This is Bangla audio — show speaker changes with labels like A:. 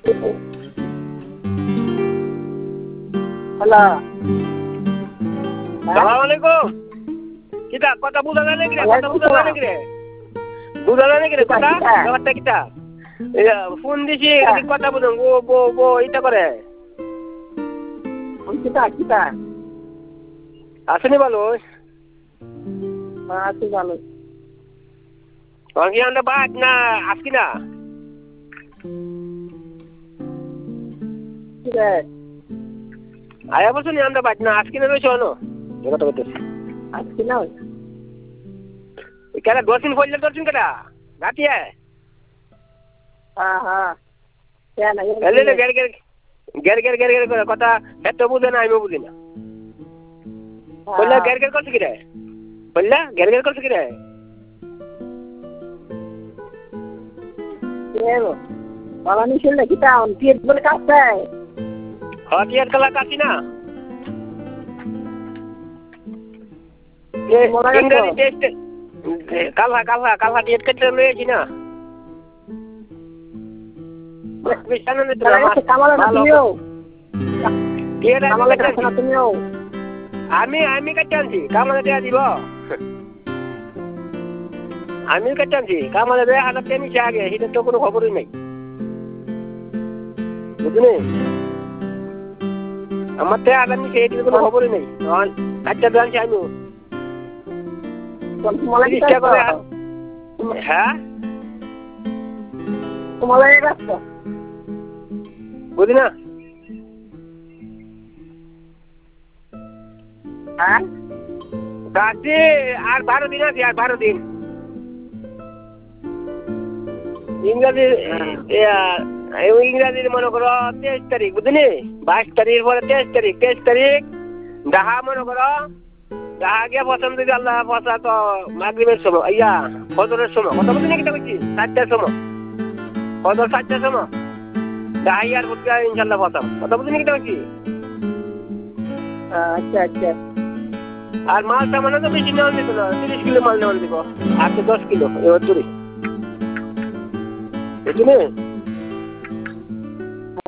A: হ্যালো,
B: সালাম আলাইকুম। কিতা কথা বুঝা যায় নাকি রে? কথা বুঝা যায় নাকি রে? বুঝা যায় নাকি রে কথা? ব্যাপারটা কিতা? ফোন দিছি এদিক কথা বুঝুন গো গো গো এটা করে।
A: কিতা কিতা
B: আসেনি ভালো?
A: আছি ভালো।
B: অঙ্গি আন্ডা বাদ না আজকি না? আয়া বলছো নি আন্ডা বাদ না আজকি না রয়েছে অনো? কথা বলতেছি।
A: আজকে না
B: কেন দর্শন করলে দর্শন কেটা? রাতিয়া?
A: হ্যাঁ হ্যাঁ
B: এলে গের গের গের গের গের গের করে কথা এত বুঝে না আমিও বুঝি না। বললা গের গের করছে কি রে? বললা গের গের করছে কি রে?
A: বাবা নিষেধ নাকি টাউন টিয়েট বলে কাছে
B: হটিয়ার কালা কাছি না? ইংরেজি টেস্ট কালহা কালহা কালহা টিয়েট কেটে লয়েছি না? আমি আমি কাটতে আনছি কামালে দেয়া দিব আমি কাটতে আনছি কামালে দেয়া 1000 টাকা নিচে আগে সেটা তো কোনো খবরই নাই বুঝলি আমার তো 1000 নিচে এটির কোনো খবরই নেই কাটতে আনছি আমি হ্যাঁ বুঝলি না
A: হ্যাঁ
B: কাছে আর 12 দিন আছে আর 12 দিন ইংরাজি ইংরাজির মনে করো 23 তারিখ বুঝলি 22 তারিখ পরে 23 তারিখ ডাহা মনে করো ডাহা গিয়ে পছন্দ যদি আল্লাহ পয়সা তো মাগরিবের সময় ইয়া ফজরের সময় কথা বুঝলি কি বলছি 4টার সময় ফজর 4টার সময় ডাহা ইয়ার বুঝতে ইনশাল্লাহ পছন্দ কথা বুঝলি কি বলছি
A: আচ্ছা আচ্ছা
B: আর মাল সামান্য তো বেশি নেওয়া দিত না 30 কিলো মাল নেওয়া দিব আর তো 10 কিলো এবার বুঝলি